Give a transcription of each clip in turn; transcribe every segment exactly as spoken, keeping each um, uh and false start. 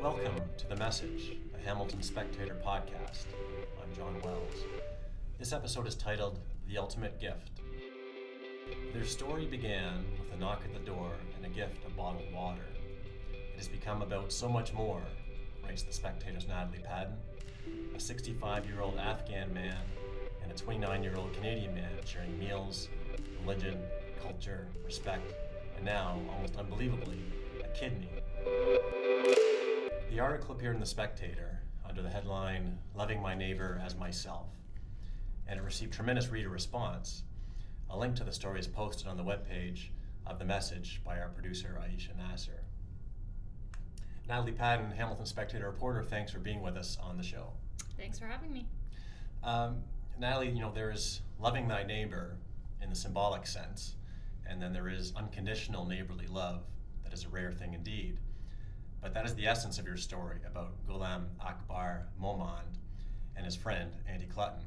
Welcome to The Message, a Hamilton Spectator podcast. I'm John Wells. This episode is titled The Ultimate Gift. Their story began with a knock at the door and a gift of bottled water. It has become about so much more, writes The Spectator's Natalie Padden, a sixty-five-year-old Afghan man and a twenty-nine-year-old Canadian man sharing meals, religion, culture, respect, and now, almost unbelievably, a kidney. The article appeared in The Spectator under the headline, Loving My Neighbor as Myself, and it received tremendous reader response. A link to the story is posted on the webpage of The Message by our producer, Aisha Nasser. Natalie Padden, Hamilton Spectator reporter, thanks for being with us on the show. Thanks for having me. Um, Natalie, you know, there is loving thy neighbor in the symbolic sense, and then there is unconditional neighborly love that is a rare thing indeed. But that is the essence of your story about Ghulam Akbar Momand and his friend, Andy Clutton.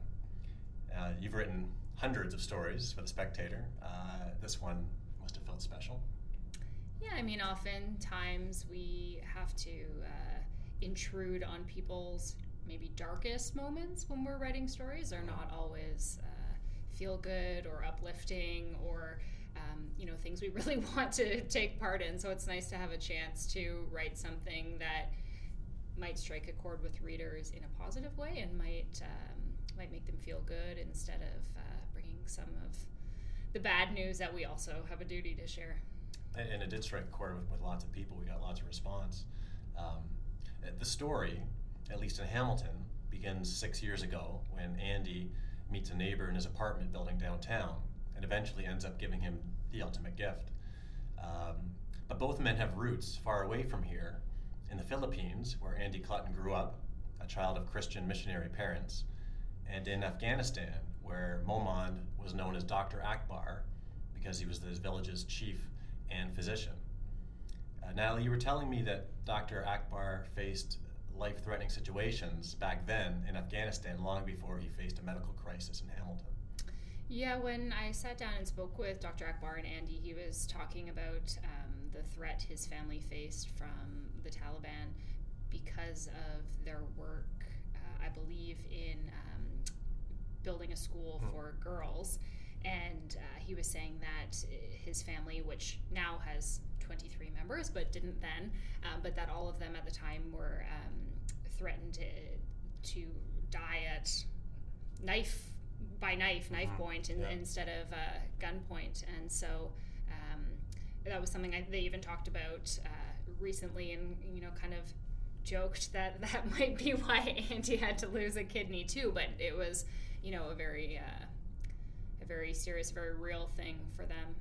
Uh, you've written hundreds of stories for The Spectator. Uh, this one must have felt special. Yeah, I mean, oftentimes we have to uh, intrude on people's maybe darkest moments when we're writing stories. They're not always uh, feel good or uplifting or Um, you know, things we really want to take part in. So it's nice to have a chance to write something that might strike a chord with readers in a positive way and might um, might make them feel good instead of uh, bringing some of the bad news that we also have a duty to share. And, and it did strike a chord with, with lots of people. We got lots of response. Um, the story, at least in Hamilton, begins six years ago when Andy meets a neighbor in his apartment building downtown and eventually ends up giving him the ultimate gift. Um, but both men have roots far away from here, in the Philippines, where Andy Clutton grew up, a child of Christian missionary parents, and in Afghanistan, where Momand was known as Doctor Akbar because he was his village's chief and physician. Uh, Natalie, you were telling me that Doctor Akbar faced life-threatening situations back then in Afghanistan long before he faced a medical crisis in Hamilton. Yeah, when I sat down and spoke with Doctor Akbar and Andy, he was talking about um, the threat his family faced from the Taliban because of their work, uh, I believe, in um, building a school hmm. for girls. And uh, he was saying that his family, which now has twenty-three members, but didn't then, um, but that all of them at the time were um, threatened to, to die at knife by knife, knife mm-hmm. point in, yeah. instead of uh, gunpoint. And so um, that was something I, they even talked about uh, recently and, you know, kind of joked that that might be why Andy had to lose a kidney too, but it was, you know, a very, uh, a very serious, very real thing for them.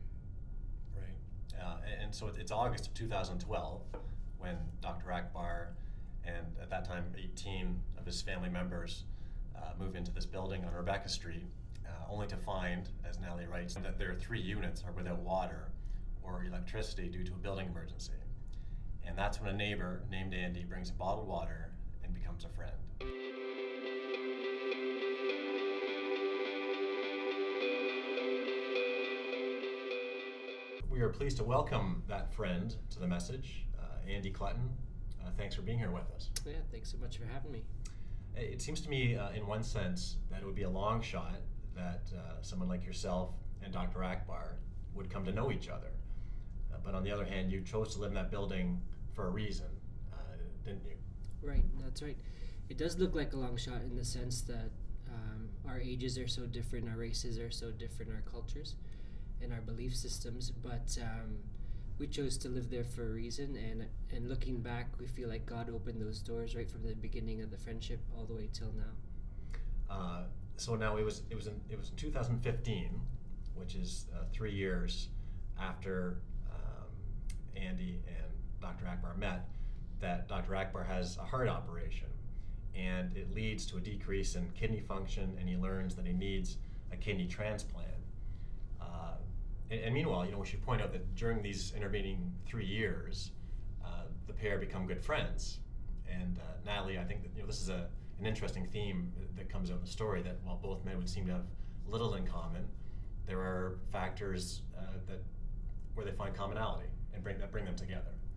Right. Uh, and, and so it's August of two thousand twelve when Doctor Akbar and at that time eighteen of his family members Uh, move into this building on Rebecca Street, uh, only to find, as Natalie writes, that their three units are without water or electricity due to a building emergency. And that's when a neighbor named Andy brings bottled water and becomes a friend. We are pleased to welcome that friend to The Message, uh, Andy Clutton. Uh, thanks for being here with us. Yeah, thanks so much for having me. It seems to me, uh, in one sense, that it would be a long shot that uh, someone like yourself and Doctor Akbar would come to know each other. Uh, but on the other hand, you chose to live in that building for a reason, uh, didn't you? Right, that's right. It does look like a long shot in the sense that um, our ages are so different, our races are so different, our cultures and our belief systems. But um, we chose to live there for a reason, and and looking back, we feel like God opened those doors right from the beginning of the friendship all the way till now. Uh, so now it was it was in it was in two thousand fifteen, which is uh, three years after um, Andy and Doctor Akbar met, that Doctor Akbar has a heart operation, and it leads to a decrease in kidney function, and he learns that he needs a kidney transplant. Uh, and, and meanwhile, you know, we should point out that during these intervening three years, uh, the pair become good friends. And uh, Natalie, I think that you know this is a an interesting theme that comes out in the story, that while both men would seem to have little in common, there are factors uh, that where they find commonality and bring that bring them together.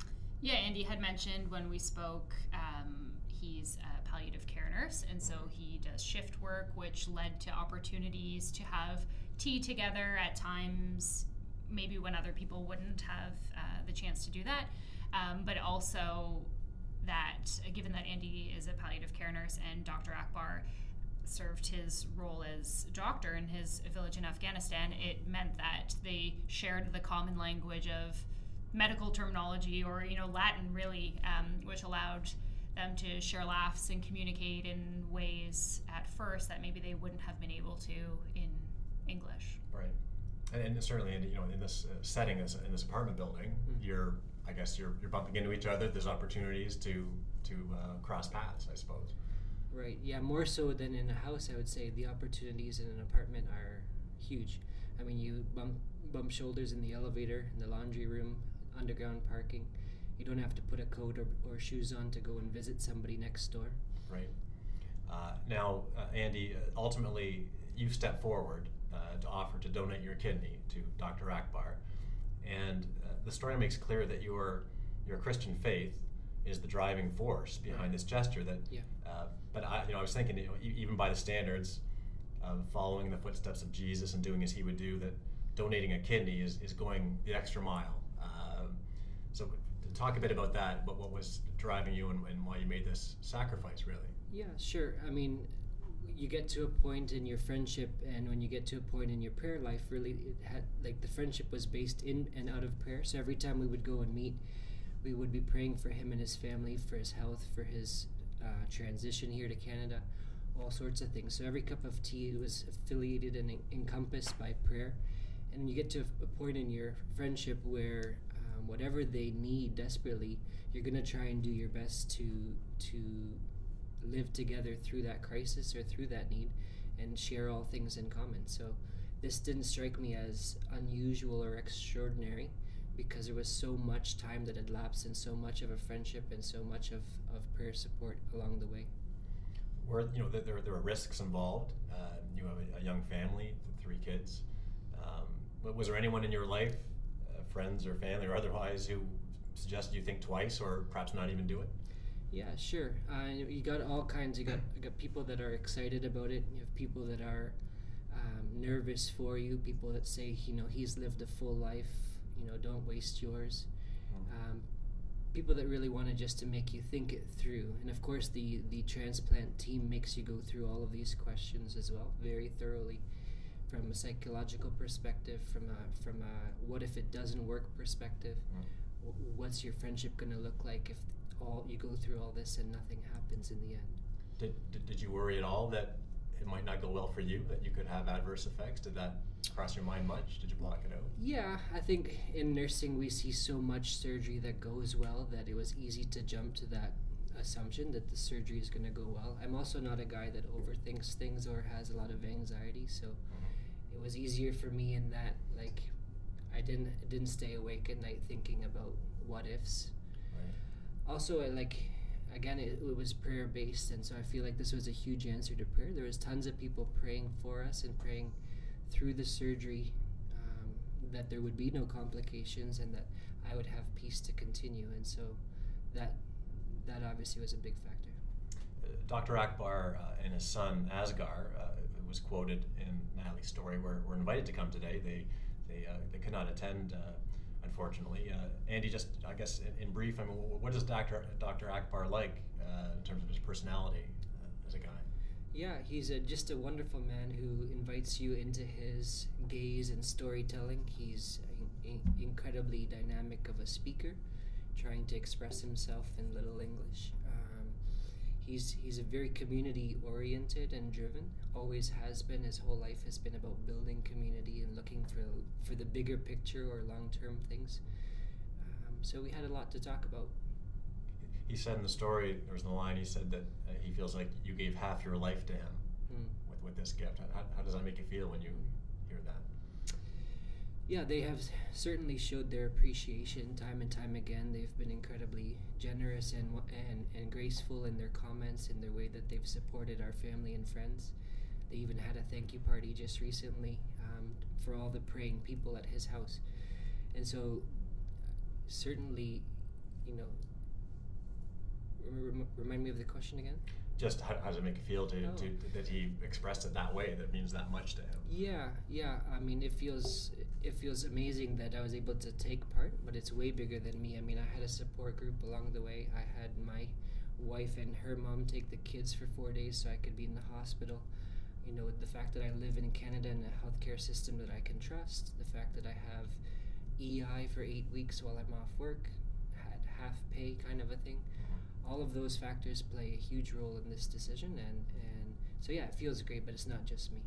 Yeah, Andy had mentioned when we spoke, um, he's a palliative care nurse, and so he does shift work, which led to opportunities to have tea together at times, maybe when other people wouldn't have uh, the chance to do that. Um, but also that, uh, given that Andy is a palliative care nurse and Doctor Akbar served his role as doctor in his village in Afghanistan, it meant that they shared the common language of medical terminology, or you know Latin really, um, which allowed them to share laughs and communicate in ways at first that maybe they wouldn't have been able to in English. Right, and, and certainly in, you know in this uh, setting, this, in this apartment building, mm-hmm. you're I guess you're you're bumping into each other. There's opportunities to to uh, cross paths, I suppose. Right. Yeah. More so than in a house, I would say the opportunities in an apartment are huge. I mean, you bump bump shoulders in the elevator, in the laundry room, underground parking. You don't have to put a coat or, or shoes on to go and visit somebody next door. Right. Uh, now, uh, Andy, uh, ultimately, you step forward uh, to offer to donate your kidney to Doctor Akbar, and uh, the story makes clear that your your Christian faith is the driving force behind right. this gesture. That, yeah. uh, but I, you know, I was thinking, you know, e- even by the standards of following the footsteps of Jesus and doing as he would do, that donating a kidney is, is going the extra mile. Um, so talk a bit about that, about what was driving you and, and why you made this sacrifice, really. Yeah, sure. I mean, you get to a point in your friendship, and when you get to a point in your prayer life, really, it had, like the friendship was based in and out of prayer. So every time we would go and meet, we would be praying for him and his family, for his health, for his uh, transition here to Canada, all sorts of things. So every cup of tea was affiliated and en- encompassed by prayer. And you get to a point in your friendship where um, whatever they need desperately, you're going to try and do your best to to live together through that crisis or through that need and share all things in common. So this didn't strike me as unusual or extraordinary, because there was so much time that had lapsed and so much of a friendship and so much of, of prayer support along the way. Where, you know, there, there are risks involved. Uh, you have a, a young family, three kids. Um, but was there anyone in your life, uh, friends or family or otherwise, who suggested you think twice or perhaps not even do it? Yeah, sure. Uh, you got all kinds. You got, you got people that are excited about it. You have people that are um, nervous for you. People that say, you know, he's lived a full life. You know, don't waste yours. Um, people that really wanted just to make you think it through. And of course, the, the transplant team makes you go through all of these questions as well, very thoroughly, from a psychological perspective, from a from a what if it doesn't work perspective. Mm. W- what's your friendship going to look like if all you go through all this and nothing happens in the end? Did, did did you worry at all that it might not go well for you, that you could have adverse effects? Did that cross your mind much? Did you block it out? Yeah, I think in nursing we see so much surgery that goes well that it was easy to jump to that assumption that the surgery is going to go well. I'm also not a guy that overthinks things or has a lot of anxiety, so mm-hmm. it was easier for me in that, like, I didn't didn't stay awake at night thinking about what ifs. Right. Also, I, like, again, it, it was prayer based, and so I feel like this was a huge answer to prayer. There was tons of people praying for us and praying through the surgery, um, that there would be no complications and that I would have peace to continue, and so that that obviously was a big factor. Uh, Doctor Akbar uh, and his son Asghar, uh, was quoted in Natalie's story, were, were invited to come today. They they uh, they could not attend, uh, unfortunately. Uh, Andy, just I guess in, in brief, I mean, what is Doctor Doctor Akbar like uh, in terms of his personality uh, as a guy? Yeah, he's a, just a wonderful man who invites you into his gaze and storytelling. He's in, in, incredibly dynamic of a speaker, trying to express himself in little English. Um, he's he's a very community oriented and driven. Always has been. His whole life has been about building community and looking for for the bigger picture or long term things. Um, so we had a lot to talk about. He said in the story, there was the line, he said that uh, he feels like you gave half your life to him mm. with, with this gift. How, how does that make you feel when you hear that? Yeah, they have certainly showed their appreciation time and time again. They've been incredibly generous and and, and graceful in their comments, in their way that they've supported our family and friends. They even had a thank you party just recently um, for all the praying people at his house. And so certainly you know, rem- remind me of the question again. Just how, how does it make you feel to, Oh. to that he expressed it that way? That means that much to him. Yeah, yeah. I mean, it feels it feels amazing that I was able to take part, but it's way bigger than me. I mean, I had a support group along the way. I had my wife and her mom take the kids for four days so I could be in the hospital. You know, the fact that I live in Canada in a healthcare system that I can trust, the fact that I have E I for eight weeks while I'm off work, had half pay kind of a thing. All of those factors play a huge role in this decision, and, and so yeah, it feels great, but it's not just me.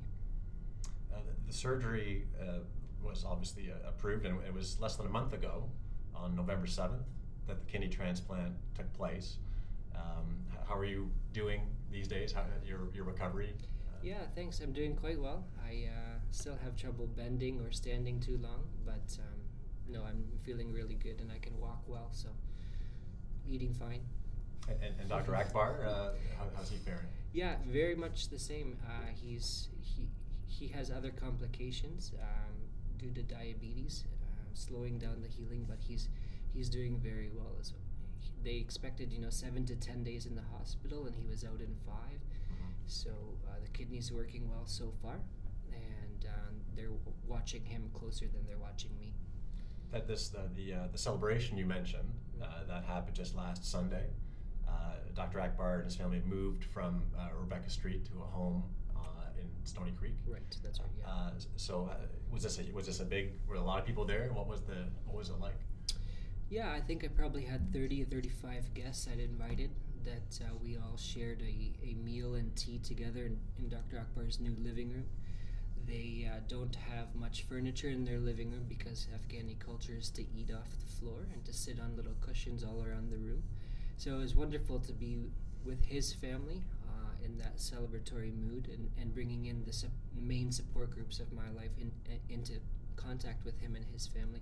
Uh, the, the surgery uh, was obviously uh, approved, and it was less than a month ago, on November seventh, that the kidney transplant took place. Um, h- how are you doing these days? How, your your recovery? Uh, Yeah, thanks. I'm doing quite well. I uh, still have trouble bending or standing too long, but um, no, I'm feeling really good, and I can walk well, so eating fine. And, and, and Doctor Akbar, uh, how, how's he faring? Yeah, very much the same. Uh, he's he he has other complications um, due to diabetes, uh, slowing down the healing, but he's he's doing very well. So they expected, you know, seven to ten days in the hospital, and he was out in five. Mm-hmm. So uh, the kidney's working well so far, and um, they're w- watching him closer than they're watching me. That this the the, uh, the celebration you mentioned uh, that happened just last Sunday. Uh, Doctor Akbar and his family moved from uh, Rebecca Street to a home uh, in Stony Creek. Right, that's right. Yeah. Uh, so uh, was this a, was this a big? Were a lot of people there? What was the what was it like? Yeah, I think I probably had thirty or thirty-five guests I'd invited that uh, we all shared a, a meal and tea together in, in Doctor Akbar's new living room. They uh, don't have much furniture in their living room because Afghani culture is to eat off the floor and to sit on little cushions all around the room. So it was wonderful to be with his family uh, in that celebratory mood, and, and bringing in the sup- main support groups of my life in, uh, into contact with him and his family.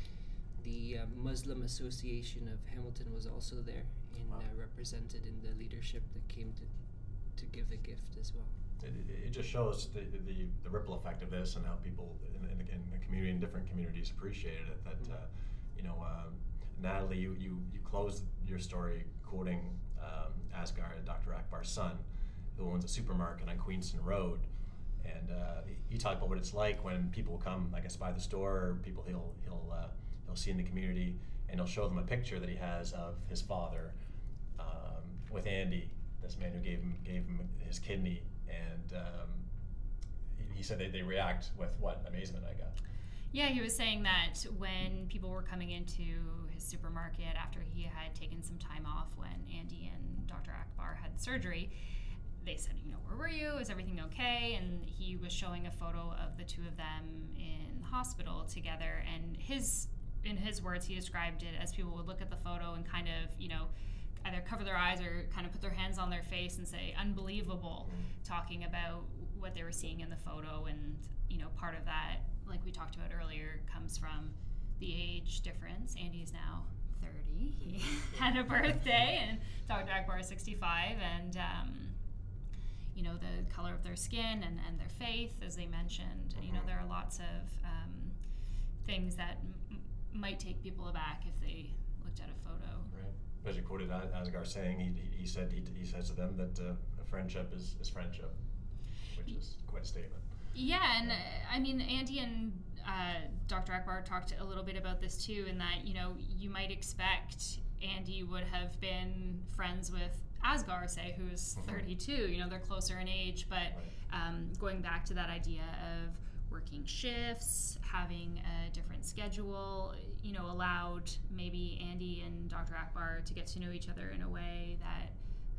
The uh, Muslim Association of Hamilton was also there, and Wow. uh, represented in the leadership that came to to give a gift as well. It, it just shows the, the the ripple effect of this and how people in, in, the, in the community in different communities appreciated it. That uh, you know, um, Natalie, you, you you closed your story quoting um, Asghar, Doctor Akbar's son, who owns a supermarket on Queenston Road, and uh, he talked about what it's like when people come, I guess, by the store, or people he'll he'll uh, he'll see in the community, and he'll show them a picture that he has of his father um, with Andy, this man who gave him gave him his kidney, and um, he, he said they, they react with what amazement, I guess. Yeah, he was saying that when people were coming into his supermarket after he had taken some time off when Andy and Doctor Akbar had surgery, they said, you know, where were you? Is everything okay? And he was showing a photo of the two of them in the hospital together. And his, in his words, he described it as people would look at the photo and kind of, you know, either cover their eyes or kind of put their hands on their face and say, unbelievable, Mm-hmm. talking about what they were seeing in the photo. And, you know, part of that, like we talked about earlier, comes from the age difference. Andy is now thirty. He had a birthday, and Doctor Akbar is sixty-five. And, um, you know, the color of their skin and, and their faith, as they mentioned. Mm-hmm. You know, there are lots of um, things that m- might take people aback if they looked at a photo. Right. As you quoted Asghar saying, he, he, he said he, he says to them that uh, a friendship is, is friendship, which is quite a statement. Yeah, and uh, I mean, Andy and uh, Doctor Akbar talked a little bit about this too, in that, you know, you might expect Andy would have been friends with Asghar, say, who's Mhm. thirty-two. You know, they're closer in age, but um, going back to that idea of working shifts, having a different schedule, you know, allowed maybe Andy and Doctor Akbar to get to know each other in a way that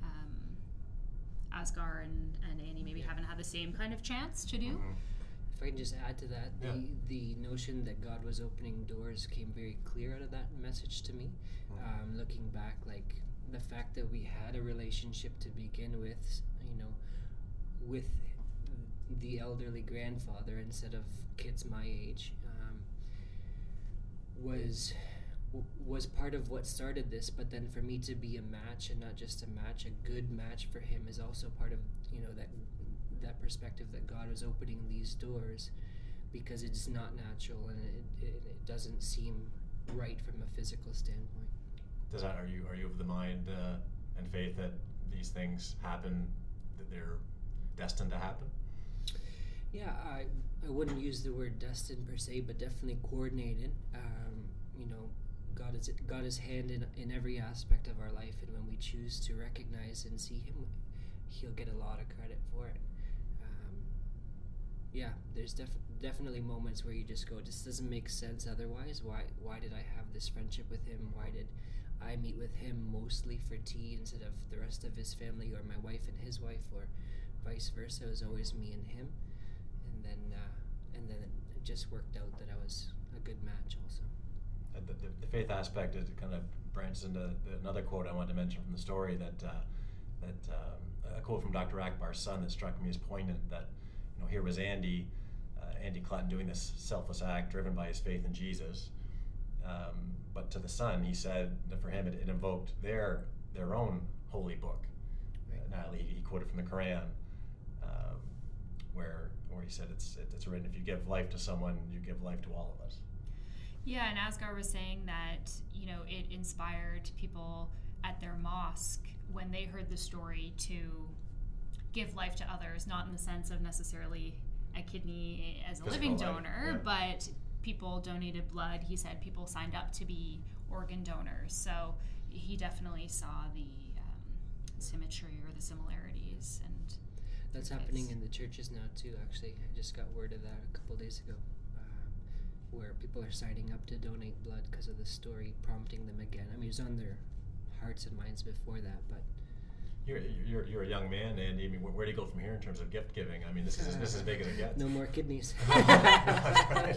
um, Asghar and, and Andy maybe Yeah. haven't had the same kind of chance to do. Mhm. If I can just add to that, Yeah. the, the notion that God was opening doors came very clear out of that message to me. Mhm. Um, looking back, like the fact that we had a relationship to begin with, you know, with the elderly grandfather instead of kids my age, um, was was part of what started this. But then for me to be a match, and not just a match, a good match for him, is also part of, you know, that that perspective that God was opening these doors, because it's not natural and it, it, it doesn't seem right from a physical standpoint. Does that, are you are you of the mind uh, and faith that these things happen, that they're destined to happen? Yeah, I I wouldn't use the word destined per se, but definitely coordinated. Um, you know, God is God is hand in in every aspect of our life, and when we choose to recognize and see Him, He'll get a lot of credit for it. Um, yeah, there's def- definitely moments where you just go, this doesn't make sense otherwise. Why why did I have this friendship with Him? Why did I meet with Him mostly for tea instead of the rest of His family, or my wife and His wife, or vice versa? It was always me and Him. And then uh, and then it just worked out that I was a good match also. Uh, the, the, the faith aspect, it kind of branches into the, another quote I wanted to mention from the story, that uh, that um, a quote from Doctor Akbar's son that struck me as poignant, that, you know, here was Andy, uh, Andy Clutton doing this selfless act driven by his faith in Jesus, um, but to the son he said that for him it, it invoked their their own holy book. Right. Uh, now he, he quoted from the Quran, um, where where he said it's it, it's written, if you give life to someone, you give life to all of us. Yeah, and Asghar was saying that, you know, it inspired people at their mosque when they heard the story to give life to others, not in the sense of necessarily a kidney as a Physical living life, donor, yeah. but people donated blood. He said people signed up to be organ donors. So he definitely saw the um, symmetry or the similarities. And That's happening in the churches now too, actually. I just got word of that a couple days ago, um, where people are signing up to donate blood because of the story prompting them again. I mean, it was on their hearts and minds before that, but You're, you're, you're a young man, Andy. I mean, where, where do you go from here in terms of gift giving? I mean, this is this is as big as it gets. no more kidneys. Right.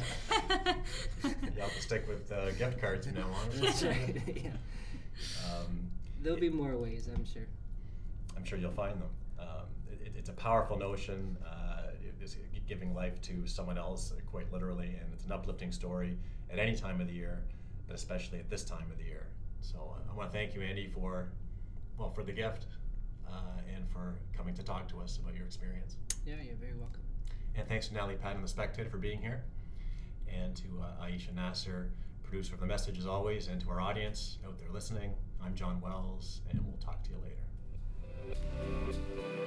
You have to stick with uh, gift cards from now on. That's right. Yeah. Um, There'll be more ways, I'm sure. I'm sure you'll find them. Um, it, it's a powerful notion, uh, it's giving life to someone else, uh, quite literally, and it's an uplifting story at any time of the year, but especially at this time of the year. So uh, I want to thank you, Andy, for well for the gift uh, and for coming to talk to us about your experience. Yeah, you're very welcome. And thanks to Natalie Patton, The Spectator, for being here, and to uh, Aisha Nasser, producer of The Message as always, and to our audience out there listening. I'm John Wells, and we'll talk to you later.